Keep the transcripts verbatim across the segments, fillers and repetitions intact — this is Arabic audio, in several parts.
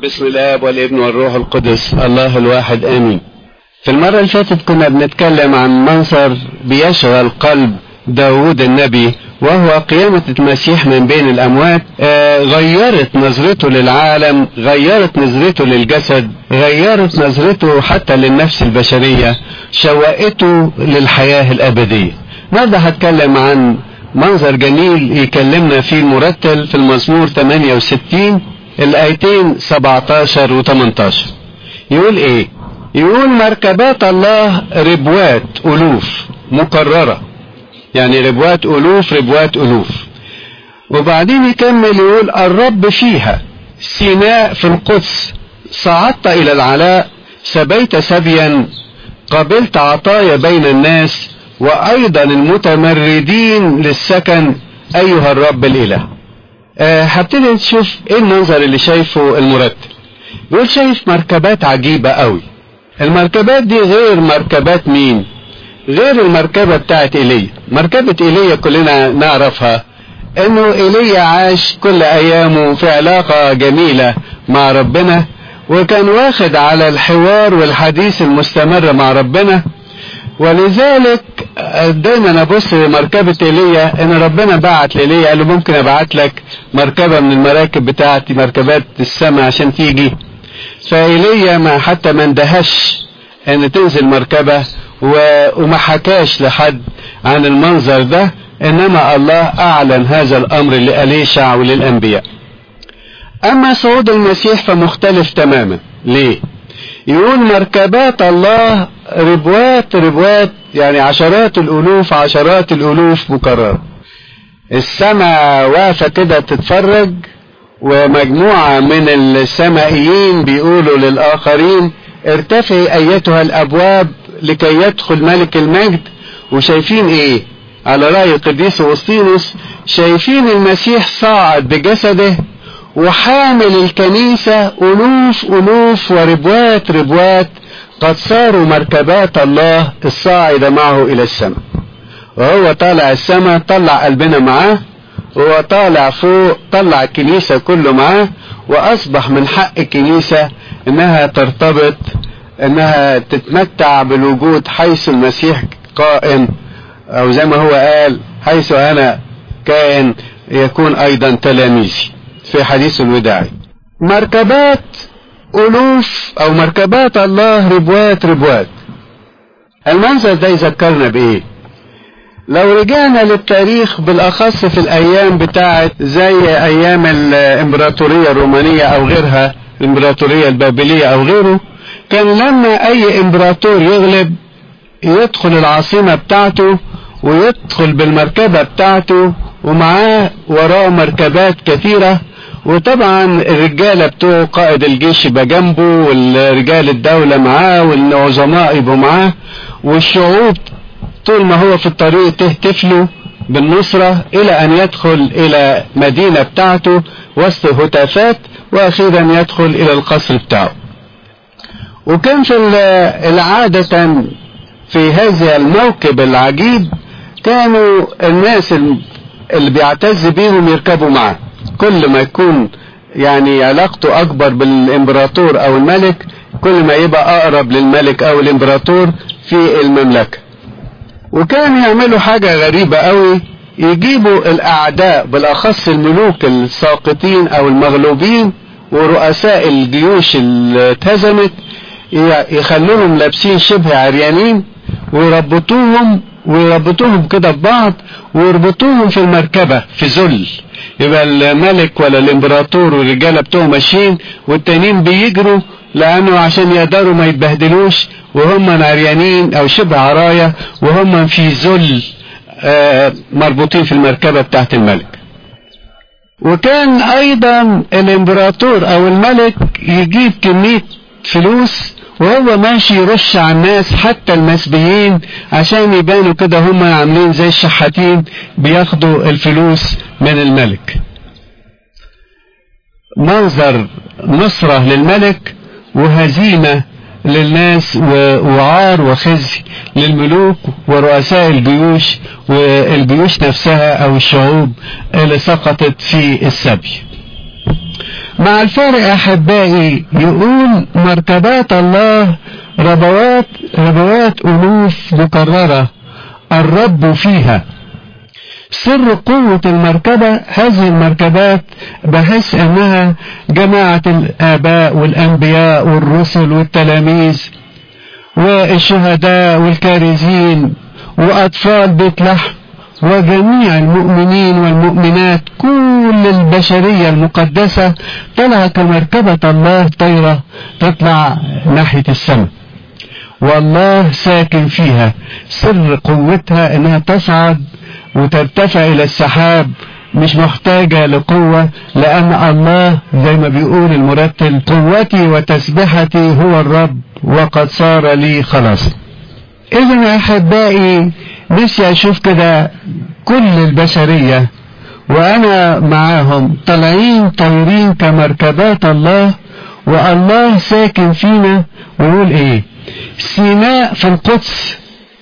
بسم الله والابن والروح القدس الله الواحد آمين. في المرة اللي فاتت كنا بنتكلم عن منظر بيشغل قلب داود النبي، وهو قيامة المسيح من بين الأموات. آه غيرت نظرته للعالم، غيرت نظرته للجسد، غيرت نظرته حتى للنفس البشرية، شوقته للحياة الأبدية. النهارده هتكلم عن منظر جميل يكلمنا فيه المرتل في المزمور ثمانية وستين الآيتين سبعتاشر و تمنتاشر. يقول ايه؟ يقول مركبات الله ربوات ألوف مكررة، يعني ربوات ألوف ربوات ألوف. وبعدين يكمل يقول الرب فيها، سيناء في القدس، صعدت إلى العلاء، سبيت سبيا، قبلت عطايا بين الناس، وأيضا المتمردين للسكن أيها الرب الإله. أه هبتدي نشوف ايه المنظر اللي شايفه المرتل. بيقول شايف مركبات عجيبة قوي. المركبات دي غير مركبات مين؟ غير المركبة بتاعت إيليا. مركبة إيليا كلنا نعرفها، انه إيليا عاش كل ايامه في علاقة جميلة مع ربنا، وكان واخد على الحوار والحديث المستمر مع ربنا. ولذلك دايما ابص لمركبة إيليا، ان ربنا بعت لإيليا قال له ممكن ابعت لك مركبة من المراكب بتاعتي، مركبات السماء عشان تيجي. فإيليا ما حتى ما اندهش ان تنزل مركبة وما حكاش لحد عن المنظر ده، انما الله اعلن هذا الامر لأليشع وللانبياء. اما صعود المسيح فمختلف تماما. ليه؟ يقول مركبات الله ربوات ربوات، يعني عشرات الالوف عشرات الالوف مكررة. السماء واقفة كده تتفرج، ومجموعة من السمائيين بيقولوا للآخرين ارتفعي أيتها الأبواب لكي يدخل ملك المجد. وشايفين ايه؟ على رأي القديس أغسطينوس، شايفين المسيح صاعد بجسده وحامل الكنيسة ألوف ألوف وربوات ربوات، قد صاروا مركبات الله الصاعدة معه إلى السماء. وهو طالع السماء طلع قلبنا معاه، وهو طالع فوق طلع الكنيسة كله معاه، وأصبح من حق الكنيسة إنها ترتبط، إنها تتمتع بالوجود حيث المسيح قائم، أو زي ما هو قال حيث أنا كائن يكون أيضا تلاميذي في حديث الوداع. مركبات ألوف أو مركبات الله ربوات ربوات. المنظر ده يذكرنا بإيه؟ لو رجعنا للتاريخ بالأخص في الأيام بتاعت زي أيام الإمبراطورية الرومانية أو غيرها، الإمبراطورية البابلية أو غيره، كان لما أي إمبراطور يغلب يدخل العاصمة بتاعته ويدخل بالمركبة بتاعته، ومعاه وراه مركبات كثيرة. وطبعا الرجالة بتوعه قائد الجيش يبقى جنبه، والرجال الدولة معاه، والعظماء يبقوا معاه، والشعوب طول ما هو في الطريق تهتف له بالنصرة إلى أن يدخل إلى مدينة بتاعته وسط هتافات، وأخيرا يدخل إلى القصر بتاعه. وكان في العادة في هذا الموكب العجيب كانوا الناس اللي بيعتز بيهم يركبوا معه. كل ما يكون يعني علاقته أكبر بالإمبراطور أو الملك، كل ما يبقى أقرب للملك أو الإمبراطور في المملكة. وكان يعملوا حاجة غريبة قوي، يجيبوا الأعداء بالأخص الملوك الساقطين أو المغلوبين ورؤساء الجيوش اللي اتهزمت، يخلوهم لابسين شبه عريانين، ويربطوهم ويربطوهم كده ببعض، ويربطوهم في المركبة في ذل. يبقى الملك ولا الامبراطور والرجالة بتوعه ماشيين، والتانيين بيجروا لأنه عشان يقدروا ما يتبهدلوش، وهم عريانين أو شبه عرايا، وهم في ذل آه مربوطين في المركبة بتاعت الملك. وكان أيضا الامبراطور أو الملك يجيب كمية فلوس وهو ماشي يرش على الناس حتى المسبيين، عشان يبانوا كده هم عاملين زي الشحاتين بياخدوا الفلوس من الملك. منظر نصرة للملك وهزيمة للناس، وعار وخزي للملوك ورؤساء الجيوش والجيوش نفسها او الشعوب اللي سقطت في السبي. مع الفرق أحبائي يقول مركبات الله ربوات ربوات ألوف مكررة الرب فيها. سر قوة المركبة هذه المركبات بحس أنها جماعة الآباء والأنبياء والرسل والتلاميذ والشهداء والكارزين وأطفال بيت لحم وجميع المؤمنين والمؤمنات، كل البشرية المقدسة طلع كمركبة الله طايرة تطلع ناحية السماء، والله ساكن فيها. سر قوتها انها تصعد وترتفع الى السحاب، مش محتاجة لقوة، لان الله زي ما بيقول المرتل قوتي وتسبحتي هو الرب وقد صار لي خلاص. اذا احبائي نفسي اشوف كده كل البشرية وانا معاهم طالعين طايرين كمركبات الله، والله ساكن فينا. ويقول ايه؟ سيناء في القدس.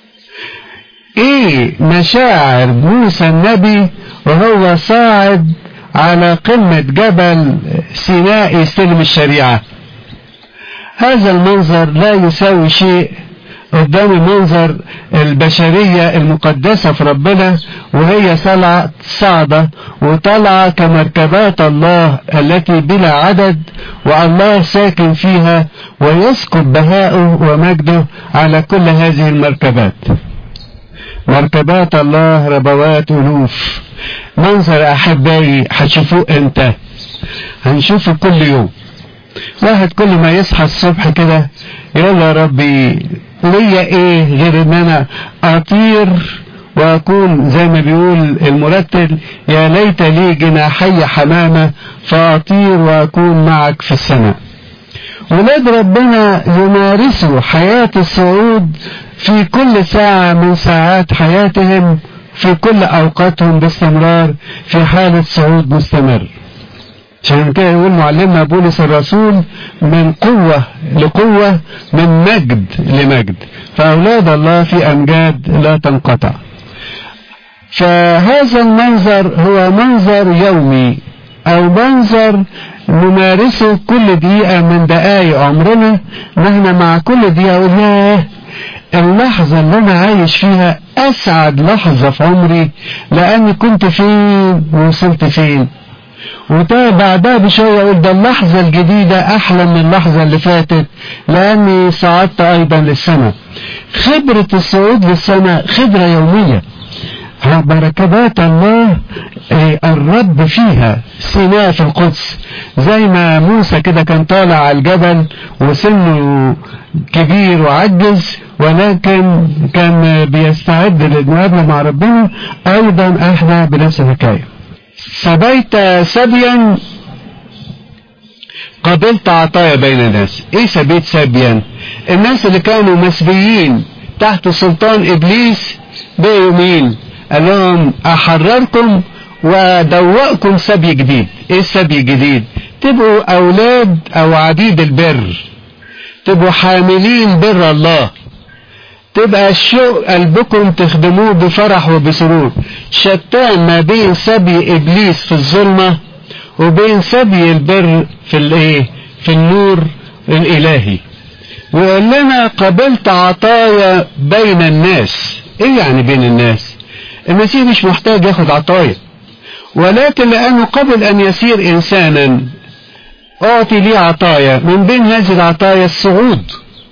ايه مشاعر موسى النبي وهو صاعد على قمة جبل سيناء يستلم الشريعة؟ هذا المنظر لا يساوي شيء قدام منظر البشرية المقدسة في ربنا وهي صلعة صعدة وطلعة كمركبات الله التي بلا عدد، والله ساكن فيها ويسكب بهاؤه ومجده على كل هذه المركبات. مركبات الله ربوات ألوف. منظر أحبائي هتشوفوه امتى؟ هنشوفه كل يوم. واحد كل ما يصحى الصبح كده يقول يا ربي ليا ايه غير ان انا اطير واكون زي ما بيقول المرتل يا ليت لي جناحي حمامة فاطير واكون معك في السماء. ولاد ربنا يمارسوا حياة الصعود في كل ساعة من ساعات حياتهم، في كل اوقاتهم باستمرار في حالة صعود مستمر. عشان كده يقول معلمنا بولس الرسول من قوة لقوة من مجد لمجد، فأولاد الله في أمجاد لا تنقطع. فهذا المنظر هو منظر يومي أو منظر نمارسه كل دقيقة من دقائق عمرنا. نحن مع كل دقيقة أقول ياه اللحظة اللي أنا عايش فيها أسعد لحظة في عمري، لأني كنت فين ووصلت فين. وده بعدها بشوية اقول ده اللحظة الجديدة احلى من اللحظة اللي فاتت لاني صعدت ايضا للسماء. خبرة الصعود للسماء خبرة يومية. مركبات الله الرب فيها. سيناء في القدس زي ما موسى كده كان طالع على الجبل وسنه كبير وعجز ولكن كان بيستعد للمقابلة مع ربنا، ايضا احنا بنفس الحكاية. سبيت سبيا قبلت عطايا بين الناس. ايه سبيت سبيا؟ الناس اللي كانوا مسبيين تحت سلطان ابليس بقوا مين؟ قال لهم احرركم ودوقكم سبي جديد. ايه السبي الجديد؟ تبقوا اولاد او عبيد البر، تبقوا حاملين بر الله، تبقى الشوق قلبكم تخدموه بفرح وبسرور. شتان ما بين سبي ابليس في الظلمة وبين سبي البر في الايه؟ في النور الالهي. ويقول لنا قبلت عطايا بين الناس. ايه يعني بين الناس؟ المسيح مش محتاج ياخد عطايا، ولكن لانه قبل ان يصير انسانا اعطي لي عطايا. من بين هذه العطايا الصعود،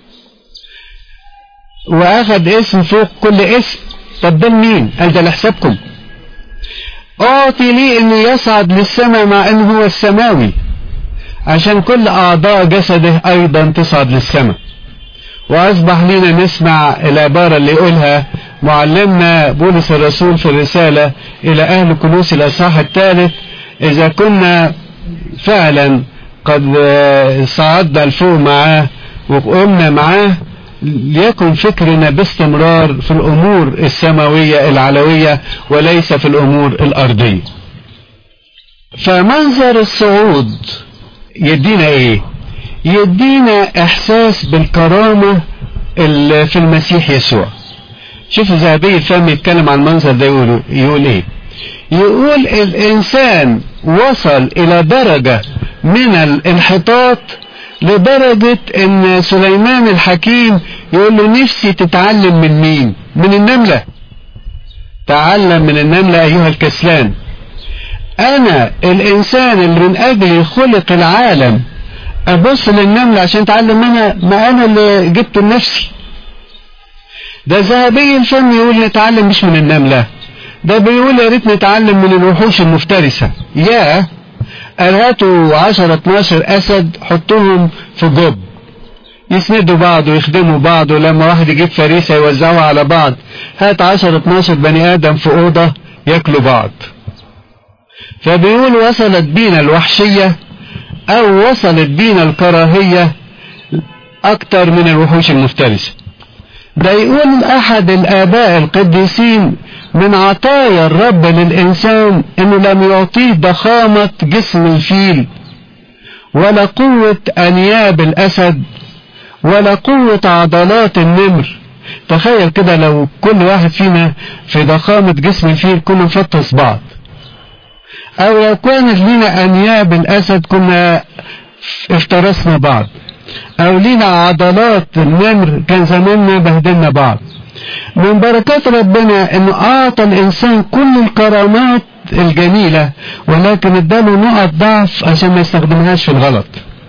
واخد اسم فوق كل اسم. طب ده مين؟ قال ده لحسابكم. اعطي لي انه يصعد للسماء مع انه هو السماوي، عشان كل اعضاء جسده ايضا تصعد للسماء. واصبح لنا نسمع العبارة اللي يقولها معلمنا بولس الرسول في الرسالة الى اهل كولوس الاصحاح الثالث: اذا كنا فعلا قد صعدنا لفوق معاه وقمنا معاه ليكن فكرنا باستمرار في الامور السماوية العلوية وليس في الامور الارضية. فمنظر الصعود يدينا ايه؟ يدينا احساس بالكرامة اللي في المسيح يسوع. شوفوا ذهبي الفم يتكلم عن المنظر ده يقول, يقول ايه؟ يقول الانسان وصل الى درجة من الانحطاط لدرجة ان سليمان الحكيم يقول له نفسي تتعلم من مين؟ من النملة. تعلم من النملة ايها الكسلان. انا الانسان اللي من اجلي خلق العالم ابص للنملة عشان اتعلم منها؟ ما انا اللي جبته لنفسي. ده ذهبي الفم يقول نتعلم مش من النملة، ده بيقول يا ريت نتعلم من الوحوش المفترسة. يا هاتوا عشرة اتناشر اسد حطوهم في جب يسندوا بعض ويخدموا بعض، ولما واحد يجيب فريسة يوزعوها على بعض. هات عشرة اتناشر بني ادم في اوضة ياكلوا بعض. فبيقول وصلت بينا الوحشية او وصلت بينا الكراهية اكتر من الوحوش المفترسة. ده يقول احد الاباء القديسين من عطايا الرب للانسان انه لم يعطيه ضخامة جسم الفيل ولا قوة انياب الاسد ولا قوة عضلات النمر. تخيل كده لو كل واحد فينا في ضخامة جسم الفيل كنا نفطس بعض، او لو كانت لنا انياب الاسد كنا افترسنا بعض، او لنا عضلات النمر كان زماننا بهدلنا بعض. من بركات ربنا انه اعطى الانسان كل الكرامات الجميلة، ولكن اداله نقط ضعف عشان ما يستخدمهاش في الغلط.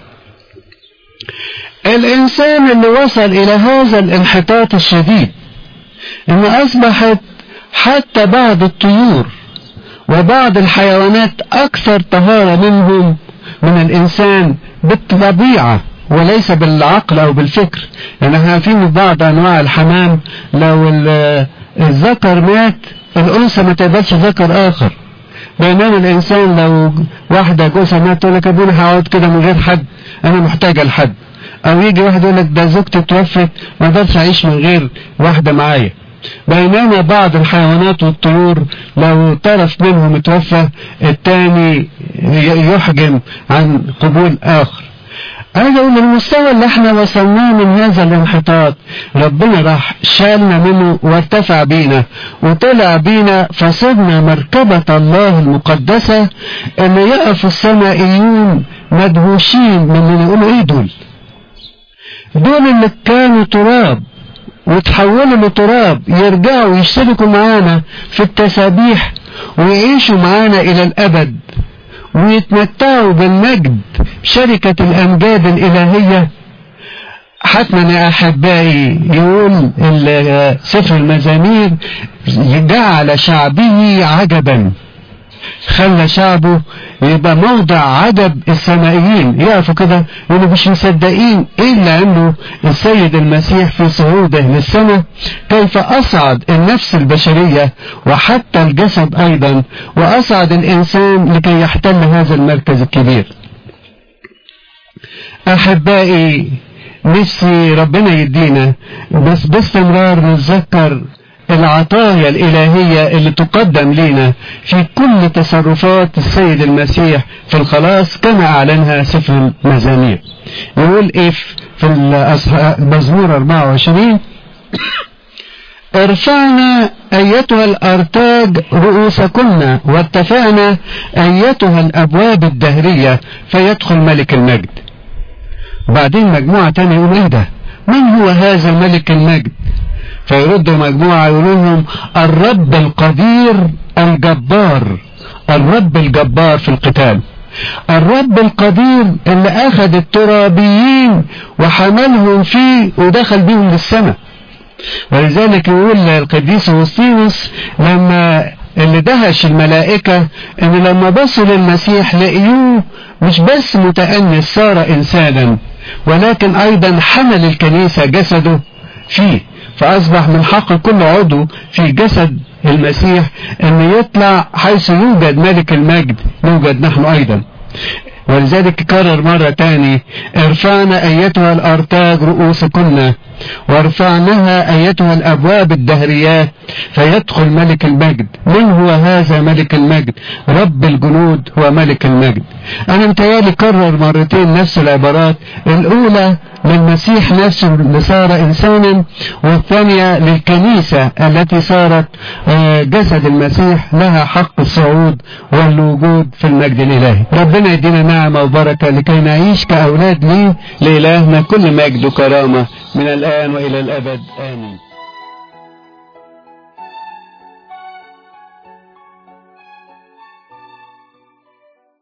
الانسان اللي وصل الى هذا الانحطاط الشديد انه اصبحت حتى بعض الطيور وبعض الحيوانات اكثر طهارة منهم من الانسان بالطبيعة وليس بالعقل او بالفكر. يعني احنا عارفين بعض انواع الحمام لو الذكر مات الانثى ما تقبلش ذكر اخر، بينما الانسان لو واحدة جوزها مات تقول لك ابونا هقعد كده من غير حد، انا محتاجة لحد. او يجي واحد يقول لك ده زوجتي توفت ما اقدرش اعيش من غير واحدة معايا. بينما بعض الحيوانات والطيور لو طرف منهم اتوفى التاني يحجم عن قبول اخر. عايز اقول المستوى اللي احنا وصلناه من هذا الانحطاط ربنا راح شالنا منه وارتفع بينا وطلع بينا، فصرنا مركبة الله المقدسة اللي يقف السمائيون مدهوشين من اللي يقولوا ايه دول دول اللي كانوا تراب وتحولوا لتراب، يرجعوا يشتركوا معانا في التسابيح ويعيشوا معانا الى الابد ويتمتعوا بالمجد شركة الامجاد الالهية. حتما يا احبائي يقول سفر المزامير جعل شعبه عجبا، خلى شعبه يبقى موضع عجب السمائيين. يقفوا كده يقولوا مش مصدقين الا انه السيد المسيح في صعوده للسماء كيف اصعد النفس البشرية وحتى الجسد ايضا، واصعد الانسان لكي يحتل هذا المركز الكبير. احبائي نفسي ربنا يدينا بس باستمرار نتذكر العطايا الإلهية اللي تقدم لنا في كل تصرفات السيد المسيح في الخلاص كما أعلنها سفر المزامير. يقول إيه في المزمور أربعة وعشرين ارفعنا أيتها الأرتاج رؤوسكن وارتفعنا أيتها الأبواب الدهرية فيدخل ملك المجد. بعدين مجموعة تانية يقول ايه ده؟ من هو هذا الملك المجد؟ فيردوا مجموعة يقولوا لهم الرب القدير الجبار، الرب الجبار في القتال، الرب القدير اللي اخذ الترابيين وحملهم فيه ودخل بيهم للسماء. ولذلك يقول القديس أغسطينوس لما اللي دهش الملائكة ان لما بصوا للمسيح لقيوه مش بس متأنس صار انسانا، ولكن ايضا حمل الكنيسة جسده فيه، فاصبح من حق كل عضو في جسد المسيح ان يطلع حيث يوجد ملك المجد يوجد نحن ايضا. ولذلك كرر مرة تاني ارفعنا ايتها الارتاج رؤوسكن وارفعناها ايتها الابواب الدهريات فيدخل ملك المجد. من هو هذا ملك المجد؟ رب الجنود هو ملك المجد. انا متهيألي كرر مرتين نفس العبارات، الاولى للمسيح نفسه اللي صار إنسانا، والثانية للكنيسة التي صارت جسد المسيح لها حق الصعود والوجود في المجد الإلهي. ربنا يدينا نعمة وبركة لكي نعيش كأولاد ليه. لإلهنا كل مجد وكرامة من الآن وإلى الأبد، آمين.